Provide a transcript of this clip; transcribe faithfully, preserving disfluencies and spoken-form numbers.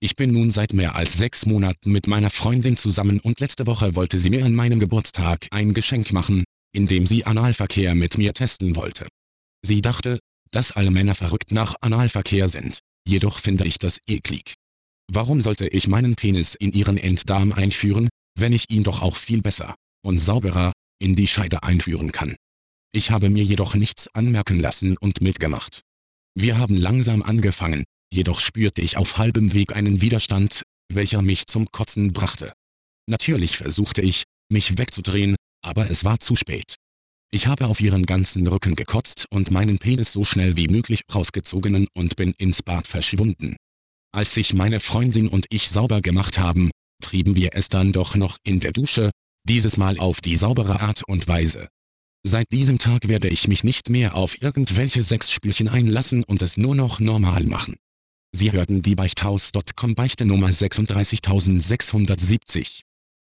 Ich bin nun seit mehr als sechs Monaten mit meiner Freundin zusammen und letzte Woche wollte sie mir an meinem Geburtstag ein Geschenk machen, indem sie Analverkehr mit mir testen wollte. Sie dachte, dass alle Männer verrückt nach Analverkehr sind, jedoch finde ich das eklig. Warum sollte ich meinen Penis in ihren Enddarm einführen, wenn ich ihn doch auch viel besser und sauberer in die Scheide einführen kann? Ich habe mir jedoch nichts anmerken lassen und mitgemacht. Wir haben langsam angefangen, jedoch spürte ich auf halbem Weg einen Widerstand, welcher mich zum Kotzen brachte. Natürlich versuchte ich, mich wegzudrehen, aber es war zu spät. Ich habe auf ihren ganzen Rücken gekotzt und meinen Penis so schnell wie möglich rausgezogen und bin ins Bad verschwunden. Als sich meine Freundin und ich sauber gemacht haben, trieben wir es dann doch noch in der Dusche, dieses Mal auf die saubere Art und Weise. Seit diesem Tag werde ich mich nicht mehr auf irgendwelche Sexspielchen einlassen und es nur noch normal machen. Sie hörten die Beichthaus Punkt com Beichte Nummer sechsunddreißigtausendsechshundertsiebzig.